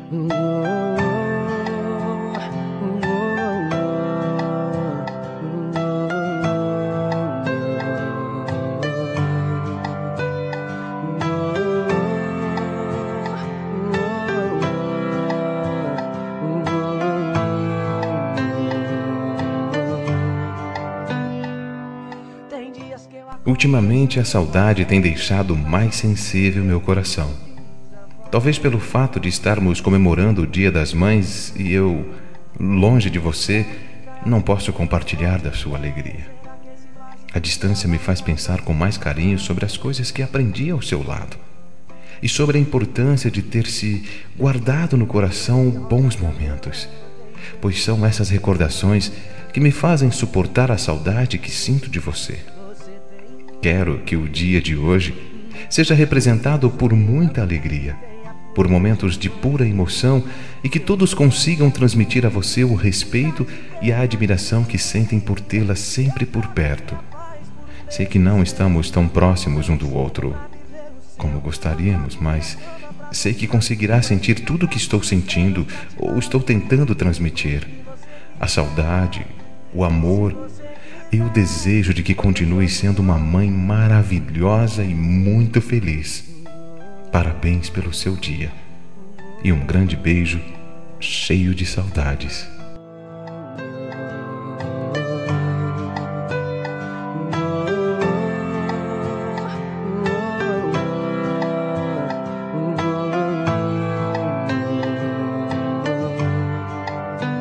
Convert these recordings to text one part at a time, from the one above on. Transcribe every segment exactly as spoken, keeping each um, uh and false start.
Ultimamente a saudade tem deixado mais sensível meu coração. Talvez pelo fato de estarmos comemorando o Dia das Mães e eu, longe de você, não posso compartilhar da sua alegria. A distância me faz pensar com mais carinho sobre as coisas que aprendi ao seu lado e sobre a importância de ter se guardado no coração bons momentos, pois são essas recordações que me fazem suportar a saudade que sinto de você. Quero que o dia de hoje seja representado por muita alegria, por momentos de pura emoção e que todos consigam transmitir a você o respeito e a admiração que sentem por tê-la sempre por perto. Sei que não estamos tão próximos um do outro como gostaríamos, mas sei que conseguirá sentir tudo o que estou sentindo ou estou tentando transmitir. A saudade, o amor e o desejo de que continue sendo uma mãe maravilhosa e muito feliz. Parabéns pelo seu dia e um grande beijo cheio de saudades.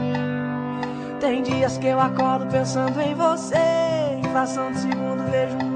Tem dias que eu acordo pensando em você, em fração de segundo vejo